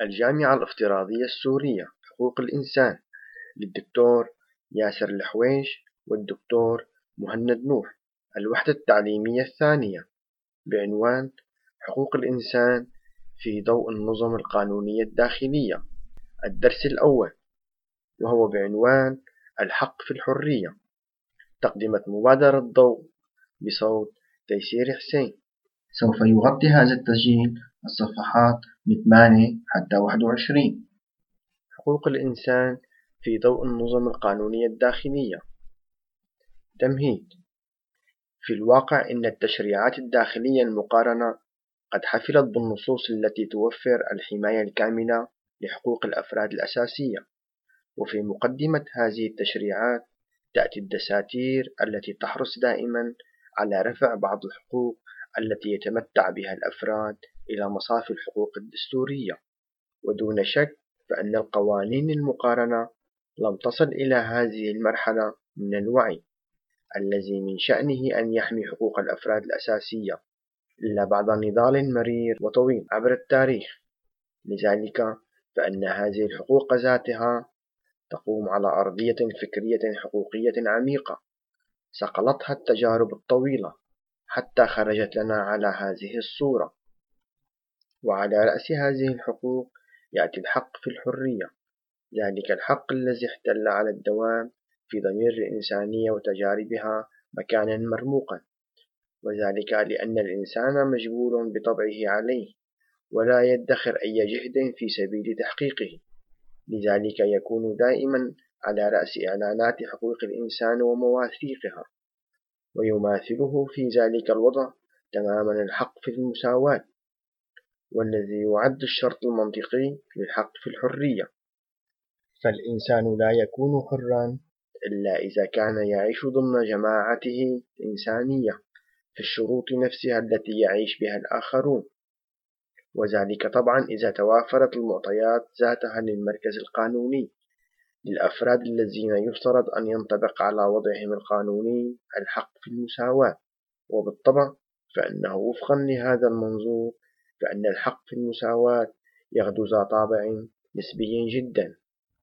الجامعة الافتراضية السورية حقوق الإنسان للدكتور ياسر الحويش والدكتور مهند نوح. الوحدة التعليمية الثانية بعنوان حقوق الإنسان في ضوء النظم القانونية الداخلية. الدرس الأول وهو بعنوان الحق في الحرية. تقدمت مبادرة ضوء بصوت تيسير حسين. سوف يغطي هذا التسجيل الصفحات من 8 حتى 21. حقوق الإنسان في ضوء النظم القانونية الداخلية. تمهيد. في الواقع إن التشريعات الداخلية المقارنة قد حفلت بالنصوص التي توفر الحماية الكاملة لحقوق الأفراد الأساسية، وفي مقدمة هذه التشريعات تأتي الدساتير التي تحرص دائما على رفع بعض الحقوق التي يتمتع بها الأفراد إلى مصاف الحقوق الدستورية. ودون شك فإن القوانين المقارنة لم تصل إلى هذه المرحلة من الوعي الذي من شأنه أن يحمي حقوق الأفراد الأساسية إلا بعد نضال مرير وطويل عبر التاريخ. لذلك فإن هذه الحقوق ذاتها تقوم على أرضية فكرية حقوقية عميقة صقلتها التجارب الطويلة حتى خرجت لنا على هذه الصورة. وعلى رأس هذه الحقوق يأتي الحق في الحرية، ذلك الحق الذي احتل على الدوام في ضمير الإنسانية وتجاربها مكانا مرموقا، وذلك لأن الإنسان مجبول بطبعه عليه ولا يدخر أي جهد في سبيل تحقيقه. لذلك يكون دائما على رأس إعلانات حقوق الإنسان ومواثيقها، ويماثله في ذلك الوضع تماما الحق في المساواة، والذي يعد الشرط المنطقي للحق في الحرية. فالإنسان لا يكون حرا إلا إذا كان يعيش ضمن جماعته الإنسانية في الشروط نفسها التي يعيش بها الآخرون، وذلك طبعا إذا توافرت المعطيات ذاتها للمركز القانوني للأفراد الذين يفترض أن ينطبق على وضعهم القانوني الحق في المساواة. وبالطبع فإنه وفقا لهذا المنظور فإن الحق في المساواة يغدو ذا طابع نسبي جدا.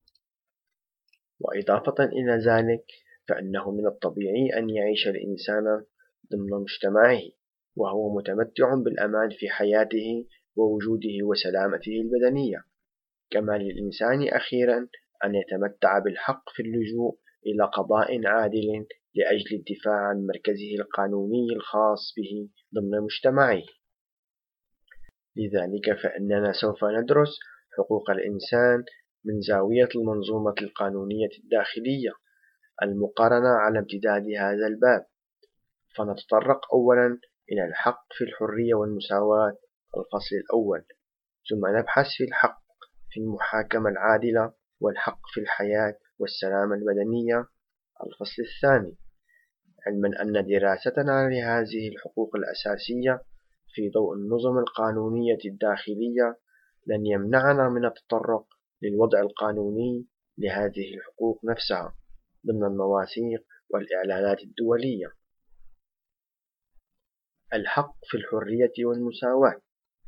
وإضافة إلى ذلك فإنه من الطبيعي أن يعيش الإنسان ضمن مجتمعه وهو متمتع بالأمان في حياته ووجوده وسلامته البدنية، كما للإنسان أخيرا أن يتمتع بالحق في اللجوء إلى قضاء عادل لأجل الدفاع عن مركزه القانوني الخاص به ضمن مجتمعه. لذلك فإننا سوف ندرس حقوق الإنسان من زاوية المنظومة القانونية الداخلية المقارنة على امتداد هذا الباب. فنتطرق أولا إلى الحق في الحرية والمساواة الفصل الأول، ثم نبحث في الحق في المحاكمة العادلة والحق في الحياة والسلامة المدنية الفصل الثاني، علما أن دراستنا لهذه الحقوق الأساسية في ضوء النظم القانونية الداخلية لن يمنعنا من التطرق للوضع القانوني لهذه الحقوق نفسها ضمن المواثيق والإعلانات الدولية. الحق في الحرية والمساواة.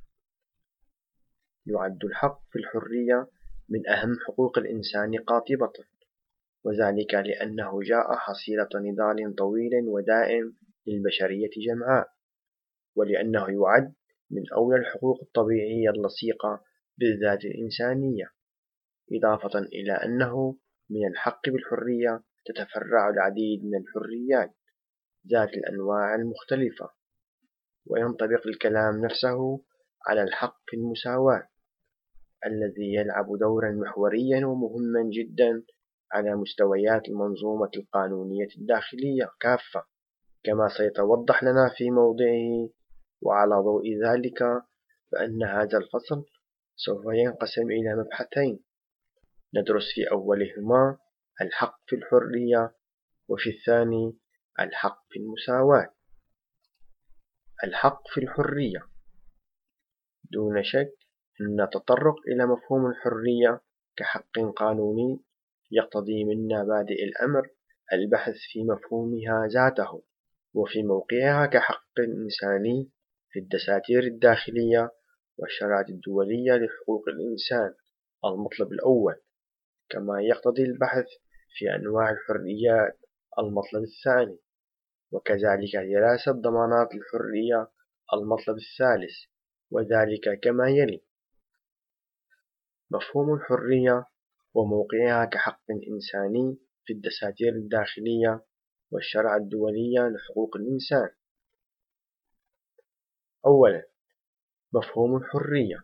يعد الحق في الحرية من أهم حقوق الإنسان قاطبة، وذلك لأنه جاء حصيلة نضال طويل ودائم للبشرية جمعاء، ولأنه يعد من أولى الحقوق الطبيعية اللصيقة بالذات الإنسانية، إضافة إلى أنه من الحق بالحرية تتفرع العديد من الحريات ذات الأنواع المختلفة. وينطبق الكلام نفسه على الحق في المساواة الذي يلعب دورا محوريا ومهما جدا على مستويات المنظومة القانونية الداخلية كافة، كما سيتوضح لنا في موضعه. وعلى ضوء ذلك فإن هذا الفصل سوف ينقسم إلى مبحثين، ندرس في أولهما الحق في الحرية، وفي الثاني الحق في المساواة. الحق في الحرية. دون شك أن التطرق إلى مفهوم الحرية كحق قانوني يقتضي منا بادئ الأمر البحث في مفهومها ذاته وفي موقعها كحق إنساني في الدساتير الداخلية والشرائع الدولية لحقوق الإنسان المطلب الأول، كما يقتضي البحث في أنواع الحريات المطلب الثاني، وكذلك دراسة ضمانات الحرية المطلب الثالث، وذلك كما يلي: مفهوم الحرية وموقعها كحق إنساني في الدساتير الداخلية والشرع الدولية لحقوق الإنسان. أولا، مفهوم الحرية.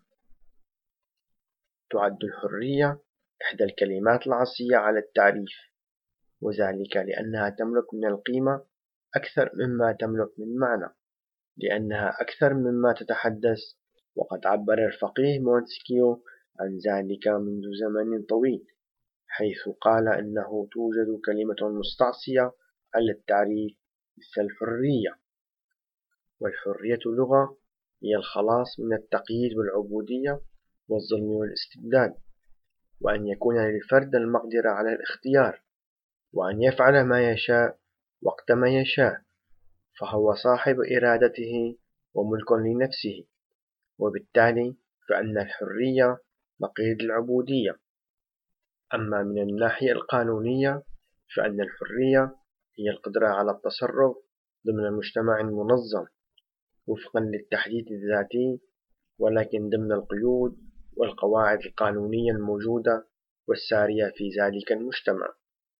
تعد الحرية إحدى الكلمات العصية على التعريف، وذلك لأنها تملك من القيمة أكثر مما تملك من معنى، لأنها أكثر مما تتحدث، وقد عبر الفقيه مونتسكيو عن ذلك منذ زمن طويل، حيث قال إنه توجد كلمة مستعصية على التعريف مثل الحرية. والحرية لغة هي الخلاص من التقييد والعبودية والظلم والاستبداد، وأن يكون للفرد المقدرة على الاختيار، وأن يفعل ما يشاء وقت ما يشاء، فهو صاحب إرادته وملك لنفسه، وبالتالي فإن الحرية نقيض العبودية. أما من الناحية القانونية فإن الحرية هي القدرة على التصرف ضمن مجتمع منظم وفقا للتحديد الذاتي، ولكن ضمن القيود والقواعد القانونية الموجودة والسارية في ذلك المجتمع.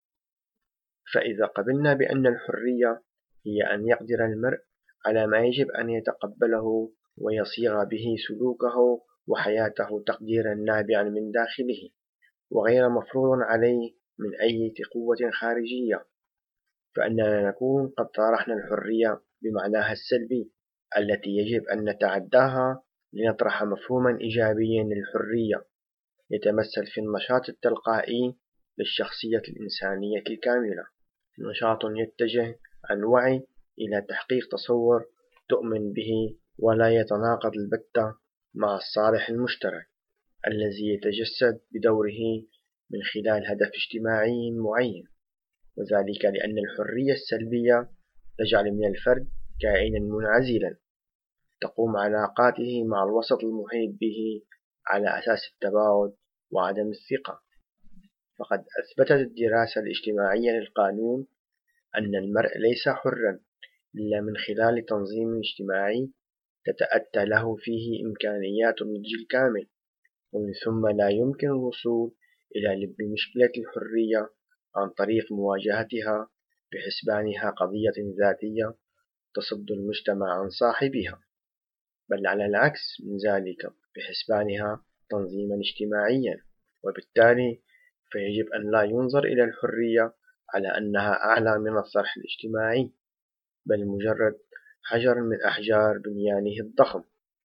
فإذا قبلنا بأن الحرية هي أن يقدر المرء على ما يجب أن يتقبله ويصيغ به سلوكه وحياته تقديرا نابعا من داخله وغير مفروض عليه من أي قوة خارجية، فإننا نكون قد طرحنا الحرية بمعناها السلبي التي يجب أن نتعداها لنطرح مفهوما إيجابيا للحرية يتمثل في النشاط التلقائي للشخصية الإنسانية الكاملة، نشاط يتجه عن وعي إلى تحقيق تصور تؤمن به ولا يتناقض البتة مع الصالح المشترك الذي يتجسد بدوره من خلال هدف اجتماعي معين، وذلك لأن الحرية السلبية تجعل من الفرد كائنا منعزلا تقوم علاقاته مع الوسط المحيط به على أساس التباعد وعدم الثقة. فقد أثبتت الدراسة الاجتماعية للقانون أن المرء ليس حرا إلا من خلال تنظيم اجتماعي تتأتى له فيه إمكانيات النضج الكامل، ومن ثم لا يمكن الوصول إلى لب مشكلة الحرية عن طريق مواجهتها بحسبانها قضية ذاتية تصد المجتمع عن صاحبها، بل على العكس من ذلك بحسبانها تنظيما اجتماعيا. وبالتالي فيجب أن لا ينظر إلى الحرية على أنها أعلى من الصرح الاجتماعي، بل مجرد حجر من أحجار بنيانه الضخم.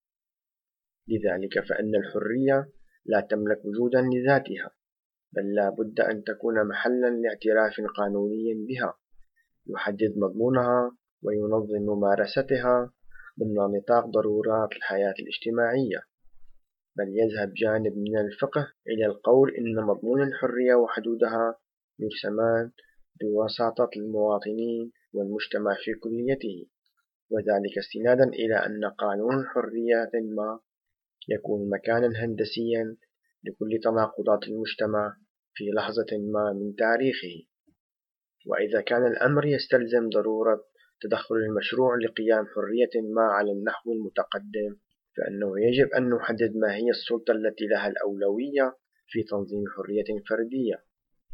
لذلك فإن الحرية لا تملك وجودا لذاتها، بل لا بد أن تكون محلا لاعتراف قانوني بها يحدد مضمونها وينظم ممارستها ضمن نطاق ضرورات الحياة الاجتماعية، بل يذهب جانب من الفقه إلى القول إن مضمون الحرية وحدودها يرسمان بوساطة المواطنين والمجتمع في كليته، وذلك استنادا إلى أن قانون حرية ما يكون مكانا هندسيا لكل تناقضات المجتمع في لحظة ما من تاريخه. وإذا كان الأمر يستلزم ضرورة تدخل المشروع لقيام حرية ما على النحو المتقدم، فإنه يجب أن نحدد ما هي السلطة التي لها الأولوية في تنظيم حرية فردية.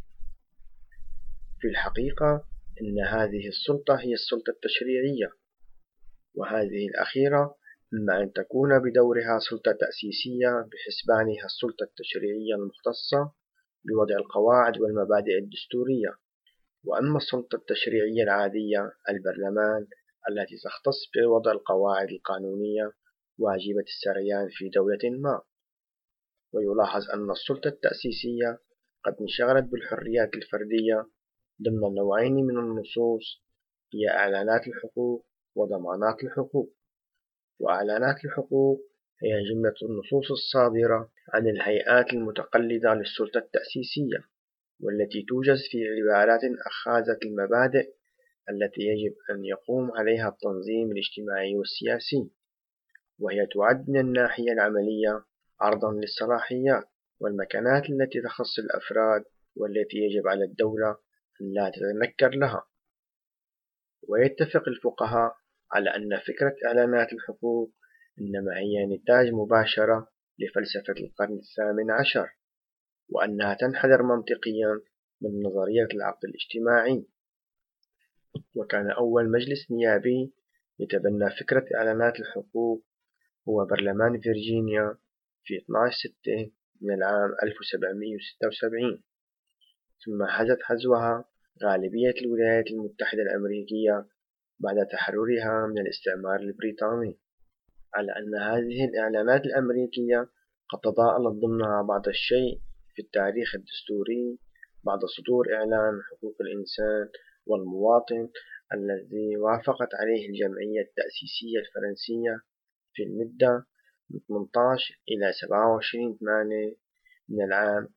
في الحقيقة إن هذه السلطة هي السلطة التشريعية، وهذه الأخيرة إما أن تكون بدورها سلطة تأسيسية بحسبانها السلطة التشريعية المختصة بوضع القواعد والمبادئ الدستورية، وأما السلطة التشريعية العادية البرلمان التي تختص بوضع القواعد القانونية واجبة السريان في دولة ما. ويلاحظ أن السلطة التأسيسية قد انشغلت بالحريات الفردية ضمن نوعين من النصوص هي إعلانات الحقوق وضمانات الحقوق. وإعلانات الحقوق هي جملة النصوص الصادرة عن الهيئات المتقلدة للسلطة التأسيسية، والتي توجز في عبارات أخاذت المبادئ التي يجب أن يقوم عليها التنظيم الاجتماعي والسياسي. وهي تعد من الناحية العملية عرضا للصلاحيات والمكانات التي تخص الأفراد والتي يجب على الدولة أن لا تتنكر لها. ويتفق الفقهاء على أن فكرة إعلانات الحقوق إنما هي نتاج مباشرة لفلسفة القرن ال18، وأنها تنحدر منطقيا من نظرية العقد الاجتماعي. وكان أول مجلس نيابي يتبنى فكرة إعلانات الحقوق هو برلمان فيرجينيا في 12/6 من العام 1776، ثم حازت حزوها غالبية الولايات المتحدة الأمريكية بعد تحررها من الاستعمار البريطاني، على أن هذه الإعلانات الأمريكية قد تضاءلت ضمنها بعض الشيء في التاريخ الدستوري بعد صدور إعلان حقوق الإنسان والمواطن الذي وافقت عليه الجمعية التأسيسية الفرنسية في المدة من 18 إلى 27/8 من العام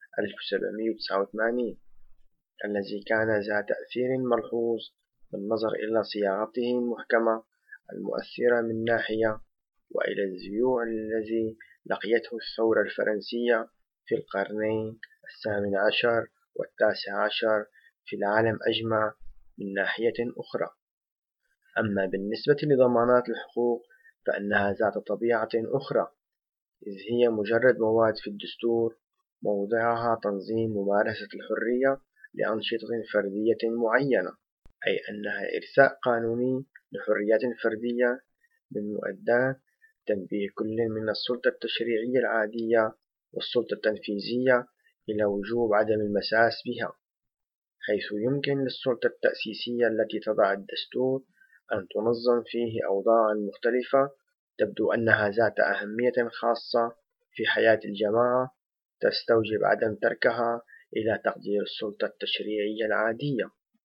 1789، الذي كان ذا تأثير ملحوظ بالنظر إلى صياغته المحكمة المؤثرة من ناحية، وإلى الزيوع الذي لقيته الثورة الفرنسية في القرنين ال18 وال19 في العالم أجمع من ناحية أخرى. أما بالنسبة لضمانات الحقوق فإنها ذات طبيعة أخرى، إذ هي مجرد مواد في الدستور موضعها تنظيم ممارسة الحرية لأنشطة فردية معينة، أي أنها إرساء قانوني لحريات فردية من مؤدات تنبيه كل من السلطة التشريعية العادية والسلطة التنفيذية إلى وجوب عدم المساس بها، حيث يمكن للسلطة التأسيسية التي تضع الدستور أن تنظم فيه أوضاعا مختلفة تبدو أنها ذات أهمية خاصة في حياة الجماعة تستوجب عدم تركها إلى تقدير السلطة التشريعية العادية.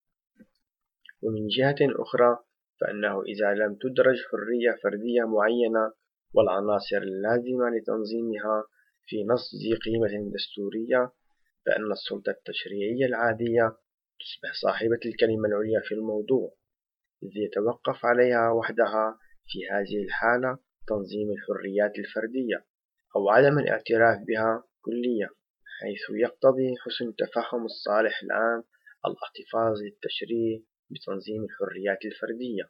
ومن جهة أخرى فإنه إذا لم تدرج حرية فردية معينة والعناصر اللازمة لتنظيمها في نص ذي قيمة دستورية، فإن السلطة التشريعية العادية تصبح صاحبة الكلمة العليا في الموضوع، إذ يتوقف عليها وحدها في هذه الحالة تنظيم الحريات الفردية أو عدم الاعتراف بها كليا، حيث يقتضي حسن تفهم الصالح العام الاحتفاظ للتشريع بتنظيم الحريات الفردية.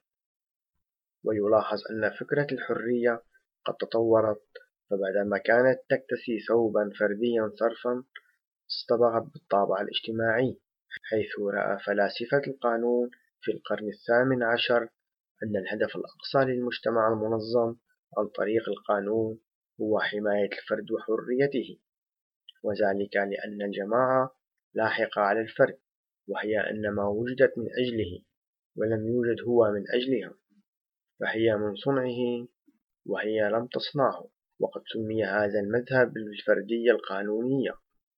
ويلاحظ أن فكرة الحرية قد تطورت، فبعدما كانت تكتسي ثوبا فرديا صرفا اصطبغت بالطابع الاجتماعي، حيث رأى فلاسفة القانون في القرن ال18 أن الهدف الأقصى للمجتمع المنظم عن طريق القانون هو حماية الفرد وحريته، وذلك لأن الجماعة لاحقة على الفرد، وهي إنما وجدت من أجله ولم يوجد هو من أجلها، فهي من صنعه وهي لم تصنعه. وقد سمي هذا المذهب بالفردية القانونية،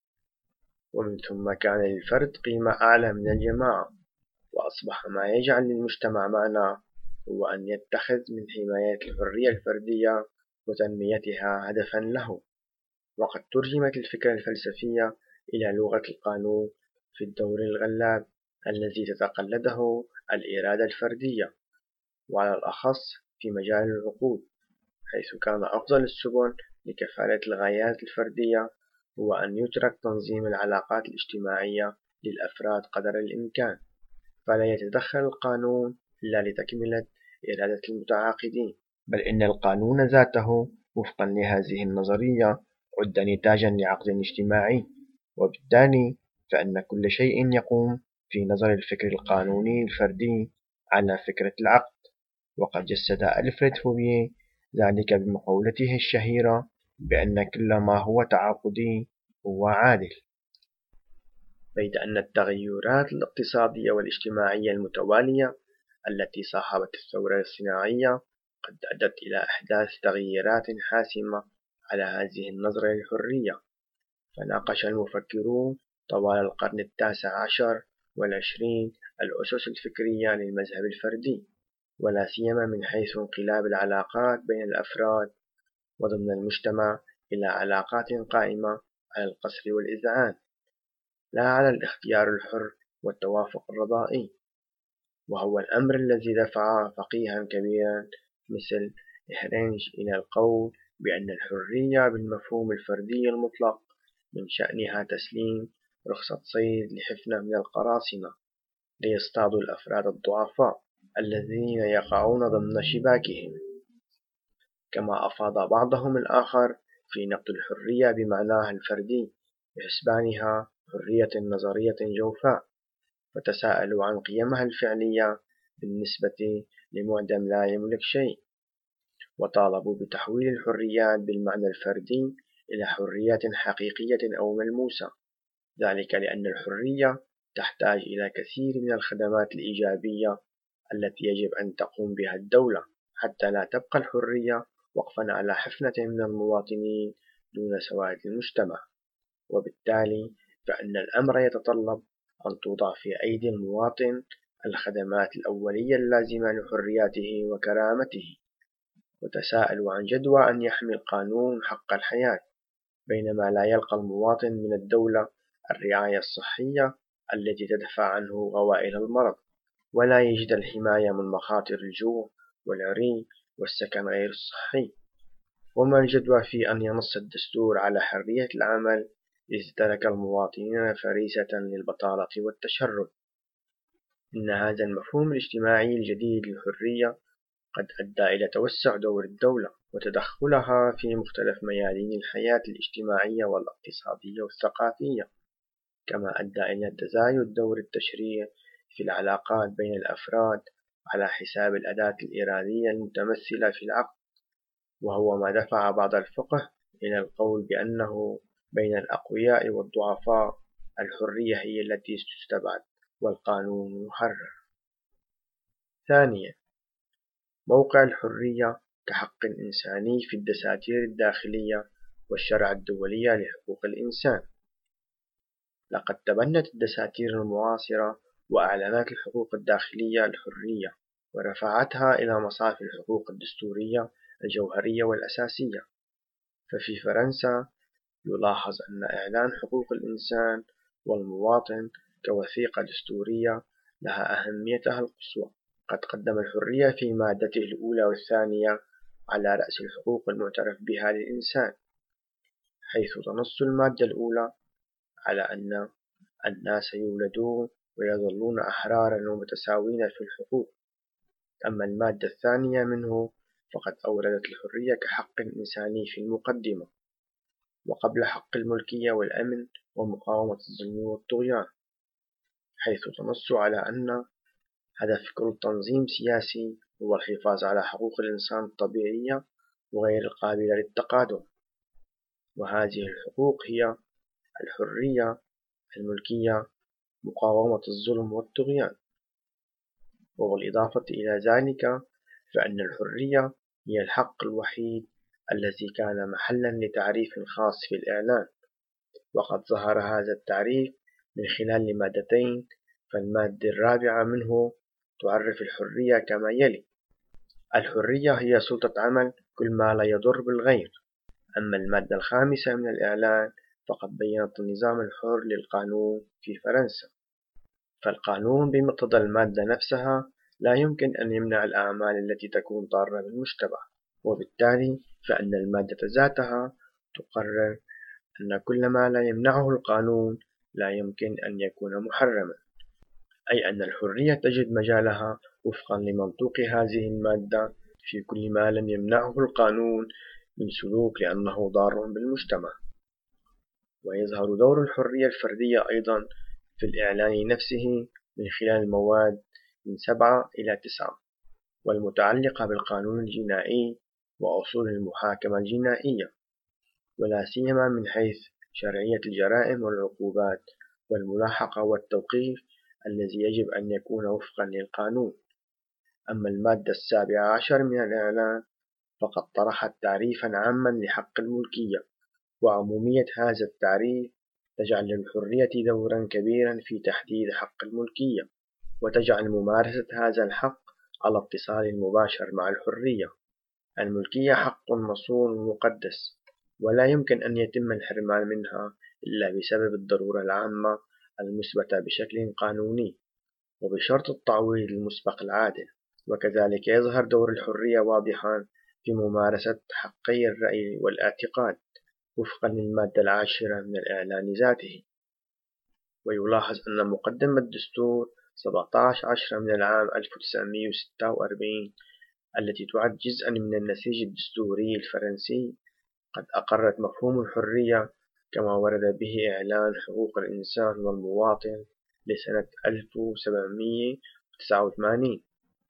ومن ثم كان للفرد قيمة أعلى من الجماعة، وأصبح ما يجعل للمجتمع معنى هو أن يتخذ من حماية الحرية الفردية وتنميتها هدفا له. وقد ترجمت الفكرة الفلسفية إلى لغة القانون في الدور الغلاب الذي تتقلده الإرادة الفردية، وعلى الأخص في مجال العقود، حيث كان أفضل السبل لكفالة الغايات الفردية هو أن يترك تنظيم العلاقات الاجتماعية للأفراد قدر الإمكان، فلا يتدخل القانون إلا لتكملة إرادة المتعاقدين، بل إن القانون ذاته وفقا لهذه النظرية عد نتاجا لعقد اجتماعي، وبالتالي فإن كل شيء يقوم في نظر الفكر القانوني الفردي على فكرة العقد. وقد جسد ألفريد فوبيه ذلك بمقولته الشهيرة بأن كل ما هو تعاقدي هو عادل. بيد أن التغيرات الاقتصادية والاجتماعية المتوالية التي صاحبت الثورة الصناعية قد أدت إلى إحداث تغييرات حاسمة على هذه النظرة للحرية، فناقش المفكرون طوال القرن ال19 والعشرين الأسس الفكرية للمذهب الفردي، ولا سيما من حيث انقلاب العلاقات بين الأفراد وضمن المجتمع إلى علاقات قائمة على القسر والإذعان لا على الاختيار الحر والتوافق الرضائي، وهو الأمر الذي دفع فقيها كبيرا مثل يحتاج إلى القول بأن الحرية بالمفهوم الفردي المطلق من شأنها تسليم رخصة صيد لحفنة من القراصنة ليصطادوا الأفراد الضعفاء الذين يقعون ضمن شباكهم، كما أفاض بعضهم الآخر في نقد الحرية بمعناها الفردي بحسبانها حرية نظرية جوفاء، وتساءلوا عن قيمها الفعلية بالنسبة لمعدم لا يملك شيء، وطالبوا بتحويل الحريات بالمعنى الفردي إلى حريات حقيقية أو ملموسة، ذلك لأن الحرية تحتاج إلى كثير من الخدمات الإيجابية التي يجب أن تقوم بها الدولة حتى لا تبقى الحرية وقفا على حفنة من المواطنين دون سواد المجتمع. وبالتالي فإن الأمر يتطلب أن توضع في أيدي المواطن الخدمات الأولية اللازمة لحرياته وكرامته، وتساءلوا عن جدوى أن يحمي القانون حق الحياة بينما لا يلقى المواطن من الدولة الرعاية الصحية التي تدفع عنه غوائل المرض، ولا يجد الحماية من مخاطر الجوع والعري والسكن غير الصحي. وما الجدوى في أن ينص الدستور على حرية العمل إذ ترك المواطنين فريسة للبطالة والتشرد؟ إن هذا المفهوم الاجتماعي الجديد للحرية قد أدى إلى توسع دور الدولة وتدخلها في مختلف ميادين الحياة الاجتماعية والاقتصادية والثقافية، كما أدى إلى تزايد دور التشريع في العلاقات بين الأفراد على حساب الأداة الإرادية المتمثلة في العقد، وهو ما دفع بعض الفقه إلى القول بأنه بين الأقوياء والضعفاء الحرية هي التي تستبعد والقانون يحرر. ثانيا، موقع الحرية كحق إنساني في الدساتير الداخلية والشرع الدولية لحقوق الإنسان. لقد تبنت الدساتير المعاصرة وأعلانات الحقوق الداخلية الحرية ورفعتها إلى مصاف الحقوق الدستورية الجوهرية والأساسية. ففي فرنسا يلاحظ أن إعلان حقوق الإنسان والمواطن كوثيقة دستورية لها أهميتها القصوى. قد قدم الحرية في مادته الأولى والثانية على رأس الحقوق المعترف بها للإنسان، حيث تنص المادة الأولى على أن الناس يولدون ويظلون أحرارا ومتساوين في الحقوق، أما المادة الثانية منه فقد أوردت الحرية كحق إنساني في المقدمة وقبل حق الملكية والأمن ومقاومة الظلم والطغيان، حيث تنص على أن هدف كل تنظيم سياسي هو الحفاظ على حقوق الإنسان الطبيعية وغير القابلة للتقادم، وهذه الحقوق هي الحرية، الملكية، مقاومة الظلم والطغيان. وبالإضافة إلى ذلك فإن الحرية هي الحق الوحيد الذي كان محلا لتعريف خاص في الإعلان، وقد ظهر هذا التعريف من خلال مادتين، فالمادة الرابعة منه تعرف الحرية كما يلي: الحرية هي سلطة عمل كل ما لا يضر بالغير. أما المادة الخامسة من الإعلان فقد بيّنت النظام الحر للقانون في فرنسا، فالقانون بمقتضى المادة نفسها لا يمكن أن يمنع الأعمال التي تكون ضارة بالمجتمع، وبالتالي فإن المادة ذاتها تقرر أن كل ما لا يمنعه القانون لا يمكن أن يكون محرما، أي أن الحرية تجد مجالها وفقا لمنطوق هذه المادة في كل ما لم يمنعه القانون من سلوك لأنه ضار بالمجتمع. ويظهر دور الحرية الفردية أيضا في الإعلان نفسه من خلال المواد من 7 إلى 9 والمتعلقة بالقانون الجنائي وأصول المحاكمة الجنائية، ولا سيما من حيث شرعية الجرائم والعقوبات والملاحقة والتوقيف الذي يجب أن يكون وفقا للقانون. أما المادة 17 من الإعلان فقد طرحت تعريفا عاما لحق الملكية، وعمومية هذا التعريف تجعل للحرية دورا كبيرا في تحديد حق الملكية، وتجعل ممارسة هذا الحق على اتصال مباشر مع الحرية. الملكية حق مصون ومقدس، ولا يمكن أن يتم الحرمان منها إلا بسبب الضرورة العامة المثبتة بشكل قانوني وبشرط التعويض المسبق العادل. وكذلك يظهر دور الحرية واضحا في ممارسة حقي الرأي والاعتقاد وفقا للمادة 10 من الإعلان ذاته. ويلاحظ أن مقدمة دستور 17/10 من العام 1946 التي تعد جزءا من النسيج الدستوري الفرنسي قد أقرت مفهوم الحرية كما ورد به إعلان حقوق الإنسان والمواطن لسنة 1789،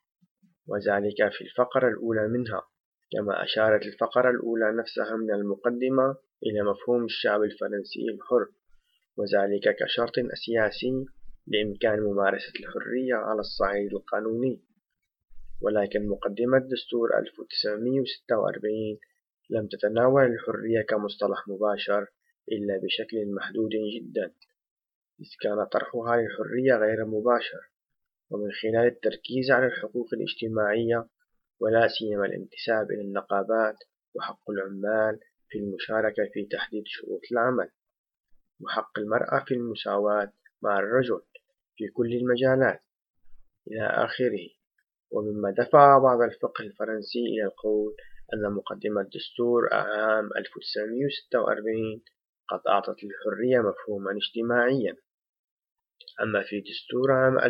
وذلك في الفقرة الأولى منها، كما أشارت الفقرة الأولى نفسها من المقدمة إلى مفهوم الشعب الفرنسي الحر، وذلك كشرط أساسي لإمكان ممارسة الحرية على الصعيد القانوني. ولكن مقدمة دستور 1946 لم تتناول الحرية كمصطلح مباشر إلا بشكل محدود جدا، إذ كان طرحها للحرية غير مباشر، ومن خلال التركيز على الحقوق الاجتماعية ولا سيما الانتساب إلى النقابات وحق العمال في المشاركة في تحديد شروط العمل، وحق المرأة في المساواة مع الرجل في كل المجالات إلى آخره. ومما دفع بعض الفقه الفرنسي إلى القول أن مقدمة دستور عام 1946 قد أعطت للحرية مفهوما اجتماعيا. أما في دستور عام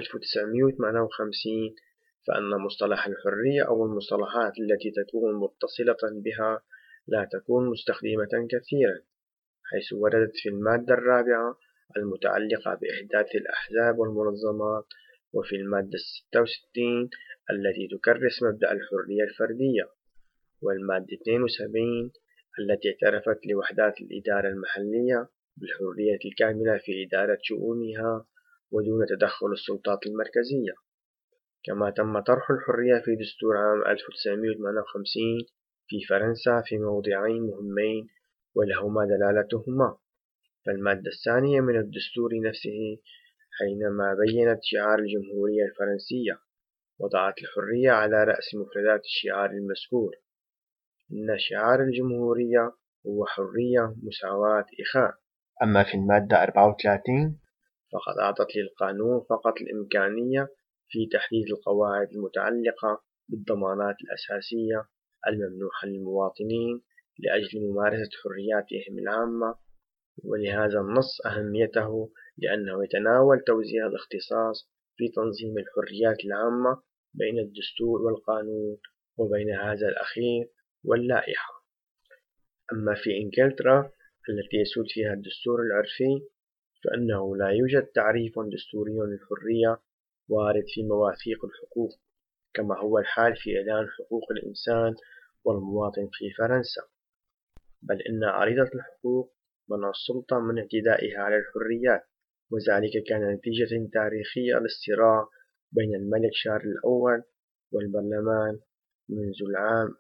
1958 فأن مصطلح الحرية أو المصطلحات التي تكون متصلة بها لا تكون مستخدمة كثيرا، حيث وردت في المادة 4 المتعلقة بإحداث الأحزاب والمنظمات، وفي المادة 66 التي تكرس مبدأ الحرية الفردية، والمادة 72 التي اعترفت لوحدات الإدارة المحلية بالحرية الكاملة في إدارة شؤونها ودون تدخل السلطات المركزية. كما تم طرح الحرية في دستور عام 1958 في فرنسا في موضعين مهمين ولهما دلالتهما. فالمادة الثانية من الدستور نفسه حينما بيّنت شعار الجمهورية الفرنسية وضعت الحرية على رأس مفردات الشعار المذكور، إن شعار الجمهورية هو حرية مساواة إخاء. أما في المادة 34 فقد أعطت للقانون فقط الإمكانية في تحديد القواعد المتعلقة بالضمانات الأساسية الممنوحة للمواطنين لأجل ممارسة حرياتهم العامة، ولهذا النص أهميته لأنه يتناول توزيع الاختصاص في تنظيم الحريات العامة بين الدستور والقانون وبين هذا الأخير واللائحة. أما في إنجلترا التي يسود فيها الدستور العرفي فإنه لا يوجد تعريف دستوري للحرية وارد في مواثيق الحقوق كما هو الحال في إعلان حقوق الإنسان والمواطن في فرنسا، بل إن عريضة الحقوق منع السلطة من اعتدائها على الحريات، وذلك كان نتيجة تاريخية للصراع بين الملك شارل الأول والبرلمان منذ العام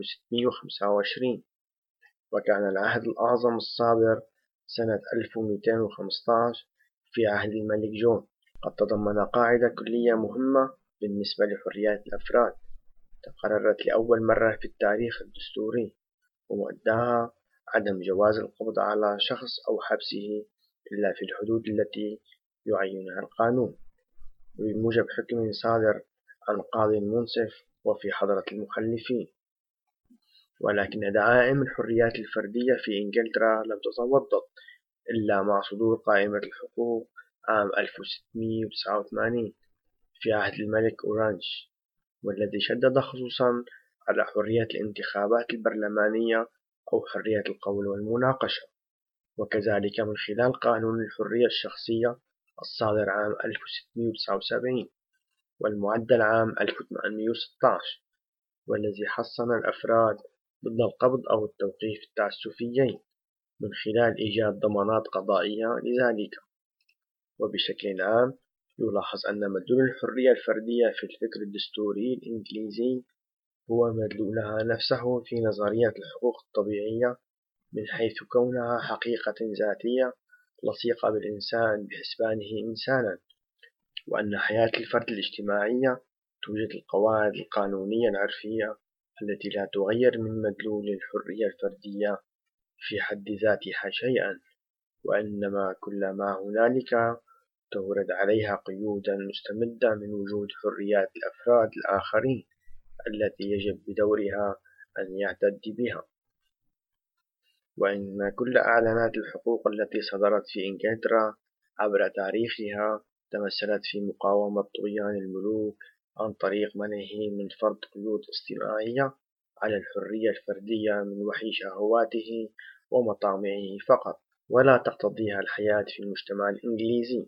1625، وكان العهد الأعظم الصادر سنة 1215 في عهد الملك جون قد تضمن قاعدة كلية مهمة بالنسبة لحريات الأفراد تقررت لأول مرة في التاريخ الدستوري، ومؤداها عدم جواز القبض على شخص أو حبسه إلا في الحدود التي يعينها القانون بموجب حكم صادر عن قاض منصف وفي حضرة المخلفين. ولكن دعائم الحريات الفردية في إنجلترا لم تتوضد إلا مع صدور قائمة الحقوق عام 1689 في عهد الملك أورانج، والذي شدد خصوصا على حرية الانتخابات البرلمانية أو حرية القول والمناقشة، وكذلك من خلال قانون الحرية الشخصية الصادر عام 1679 والمعدل عام 1816، والذي حصن الأفراد ضد القبض أو التوقيف التعسفيين من خلال إيجاد ضمانات قضائية لذلك. وبشكل عام يلاحظ أن مدلول الحرية الفردية في الفكر الدستوري الإنجليزي هو مدلولها نفسه في نظرية الحقوق الطبيعية من حيث كونها حقيقة ذاتية لصيقة بالإنسان بحسبانه إنسانا، وأن حياة الفرد الاجتماعية توجد القواعد القانونية العرفية التي لا تغير من مدلول الحرية الفردية في حد ذاتها شيئا، وإنما كل ما هنالك تورد عليها قيودا مستمدة من وجود حريات الأفراد الآخرين التي يجب بدورها أن يعتد بها. وإن كل إعلانات الحقوق التي صدرت في إنجلترا عبر تاريخها تمثلت في مقاومة طغيان الملوك عن طريق منعه من فرض قيود اصطناعية على الحرية الفردية من وحي شهواته ومطامعه فقط، ولا تقتضيها الحياة في المجتمع الإنجليزي.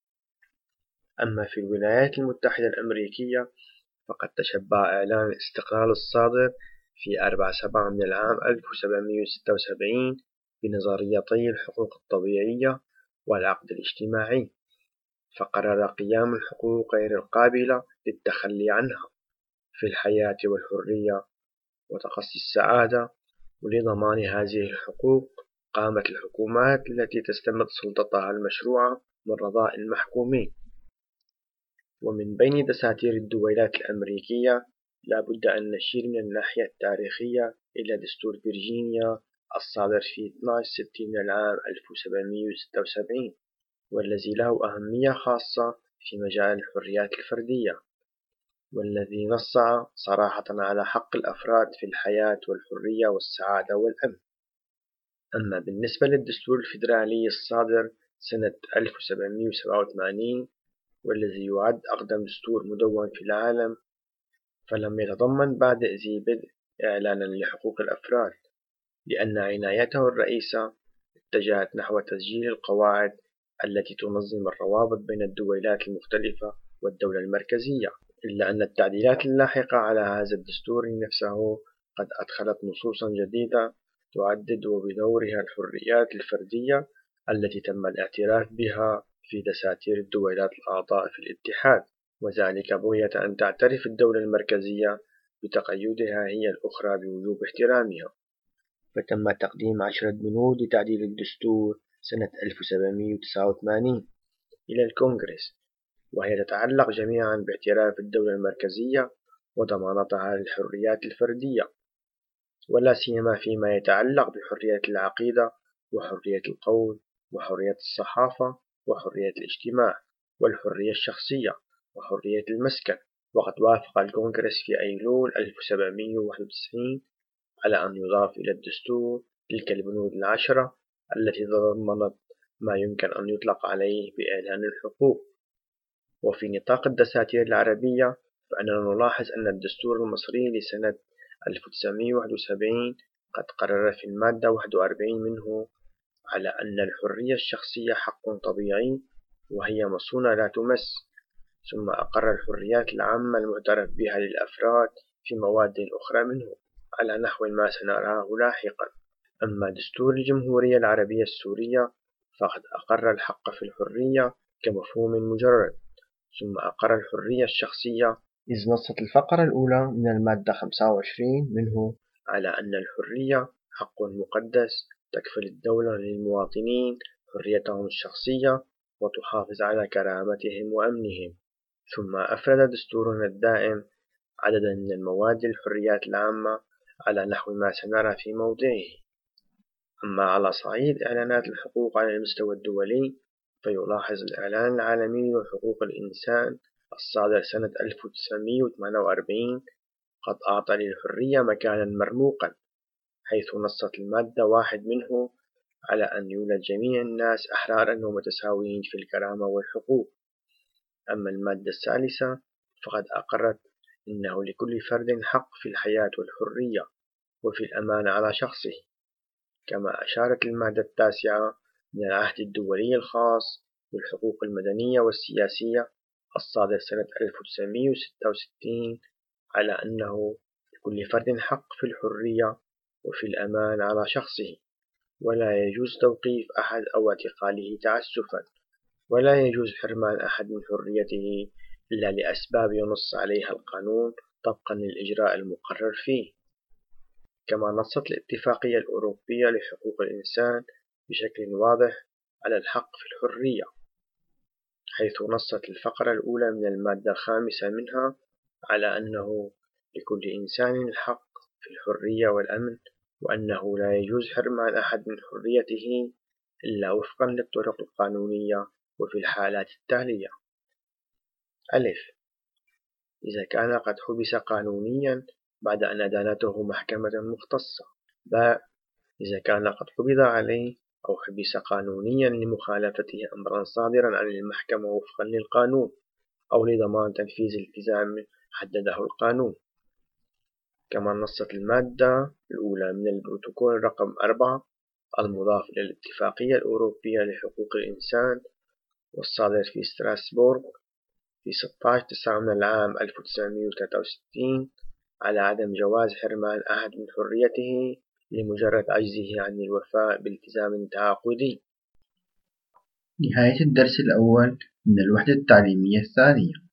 أما في الولايات المتحدة الأمريكية فقد تشبع إعلان الاستقلال الصادر في 4/7 من العام 1776 بنظريتي الحقوق الطبيعية والعقد الاجتماعي، فقرر قيام الحقوق غير القابلة للتخلي عنها في الحياة والحرية وتقصي السعادة. ولضمان هذه الحقوق قامت الحكومات التي تستمد سلطتها المشروعة من رضاء المحكومين. ومن بين دساتير الدولات الأمريكية لا بد أن نشير من الناحية التاريخية إلى دستور فيرجينيا الصادر في 12/6 من العام 1776، والذي له أهمية خاصة في مجال الحريات الفردية، والذي نص صراحة على حق الأفراد في الحياة والحرية والسعادة والأمن. أما بالنسبة للدستور الفيدرالي الصادر سنة 1787 والذي يعد أقدم دستور مدون في العالم، فلم يتضمن بعد ذي بدء إعلانا لحقوق الأفراد، لأن عنايته الرئيسة اتجهت نحو تسجيل القواعد التي تنظم الروابط بين الدولات المختلفة والدولة المركزية. إلا أن التعديلات اللاحقة على هذا الدستور نفسه قد أدخلت نصوصا جديدة تعدد وبدورها الحريات الفردية التي تم الاعتراف بها في دساتير الدولات الأعضاء في الاتحاد، وذلك بغية أن تعترف الدولة المركزية بتقيدها هي الأخرى بوجوب احترامها. فتم تقديم 10 بنود لتعديل الدستور سنة 1789 إلى الكونغرس، وهي تتعلق جميعا باعتراف الدولة المركزية وضمانتها للحريات الفردية، ولا سيما فيما يتعلق بحرية العقيدة وحرية القول وحرية الصحافة وحرية الاجتماع والحرية الشخصية وحرية المسكن. وقد وافق الكونغرس في أيلول 1791 على أن يضاف إلى الدستور تلك البنود 10 التي تضمنت ما يمكن أن يطلق عليه بإعلان الحقوق. وفي نطاق الدساتير العربية فإننا نلاحظ أن الدستور المصري لسنة 1971 قد قرر في المادة 41 منه على أن الحرية الشخصية حق طبيعي وهي مصونة لا تمس، ثم أقر الحريات العامة المعترف بها للأفراد في مواد أخرى منه على نحو ما سنراه لاحقا. أما دستور الجمهورية العربية السورية فقد أقر الحق في الحرية كمفهوم مجرد، ثم أقر الحرية الشخصية، إذ نصت الفقرة الأولى من المادة 25 منه على أن الحرية حق مقدس تكفل الدولة للمواطنين حريتهم الشخصية وتحافظ على كرامتهم وأمنهم. ثم أفرد دستورنا الدائم عددا من المواد الحريات العامة على نحو ما سنرى في موضعه. أما على صعيد إعلانات الحقوق على المستوى الدولي فيلاحظ الإعلان العالمي لحقوق الإنسان الصادر سنة 1948 قد أعطى للحرية مكانا مرموقا، حيث نصت المادة 1 منه على أن يولد جميع الناس أحرارا ومتساويين في الكرامة والحقوق. أما المادة 3 فقد أقرت إنه لكل فرد حق في الحياة والحرية وفي الأمان على شخصه. كما أشارت المادة 9 من العهد الدولي الخاص بالحقوق المدنية والسياسية الصادر سنة 1966 على أنه لكل فرد حق في الحرية وفي الأمان على شخصه، ولا يجوز توقيف أحد أو اعتقاله تعسفا، ولا يجوز حرمان أحد من حريته إلا لأسباب ينص عليها القانون طبقا للإجراء المقرر فيه. كما نصت الاتفاقية الأوروبية لحقوق الإنسان بشكل واضح على الحق في الحرية، حيث نصت الفقرة الأولى من المادة 5 منها على أنه لكل إنسان الحق في الحرية والأمن، وأنه لا يجوز حرمان أحد من حريته إلا وفقا للطرق القانونية وفي الحالات التالية: أ. إذا كان قد حبس قانونيا بعد أن أدانته محكمة مختصة. باء إذا كان قد قبض عليه أو حبس قانونيا لمخالفته أمرا صادرا عن المحكمة وفقا للقانون أو لضمان تنفيذ التزام حدده القانون. كما نصت المادة الأولى من البروتوكول رقم 4 المضاف إلى الاتفاقية الأوروبية لحقوق الإنسان والصادر في ستراسبورغ في 16/9 من العام 1963 على عدم جواز حرمان أحد من حريته لمجرد عجزه عن الوفاء بالتزام تعاقدي. نهاية الدرس الأول من الوحدة التعليمية الثانية.